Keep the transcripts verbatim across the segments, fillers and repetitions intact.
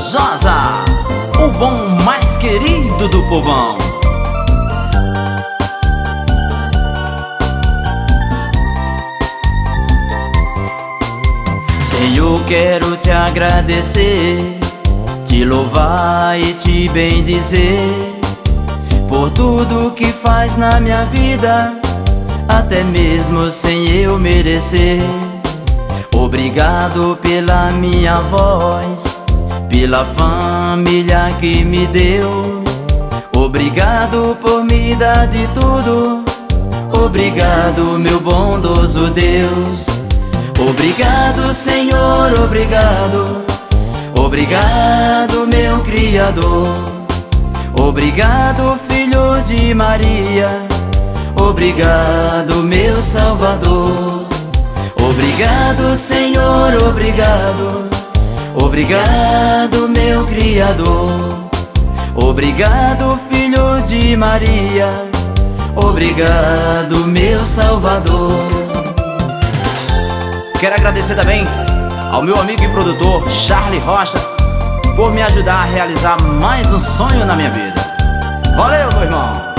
Josa, o bom mais querido do povão. Senhor, quero te agradecer, te louvar e te bendizer por tudo que faz na minha vida, até mesmo sem eu merecer. Obrigado pela minha voz, pela família que me deu. Obrigado por me dar de tudo. Obrigado, meu bondoso Deus. Obrigado, Senhor, obrigado. Obrigado, meu Criador. Obrigado, Filho de Maria. Obrigado, meu Salvador. Obrigado, Senhor, obrigado. Obrigado, meu Criador. Obrigado, Filho de Maria. Obrigado, meu Salvador. Quero agradecer também ao meu amigo e produtor Charlie Rocha por me ajudar a realizar mais um sonho na minha vida. Valeu, meu irmão!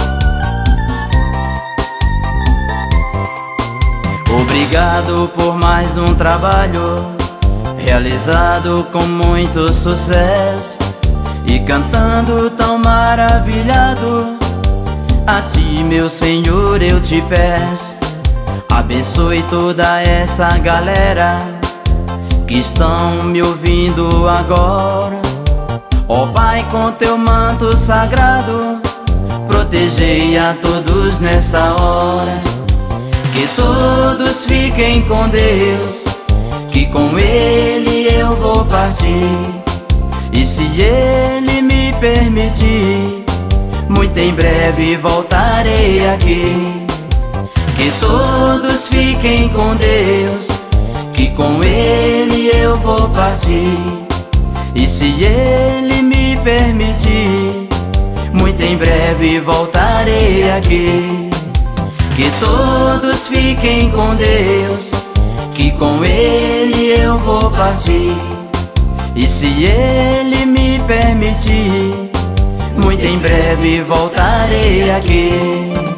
Obrigado por mais um trabalho realizado com muito sucesso, e cantando tão maravilhado, a ti, meu Senhor, eu te peço. Abençoe toda essa galera que estão me ouvindo agora. Ó Pai, com teu manto sagrado, protegei a todos nessa hora. Que todos fiquem com Deus, que com Ele eu vou partir. E se Ele me permitir, muito em breve voltarei aqui. Que todos fiquem com Deus, que com Ele eu vou partir. E se Ele me permitir, muito em breve voltarei aqui. Que todos fiquem com Deus, que com Ele eu vou partir. E se Ele me permitir, muito em breve voltarei aqui.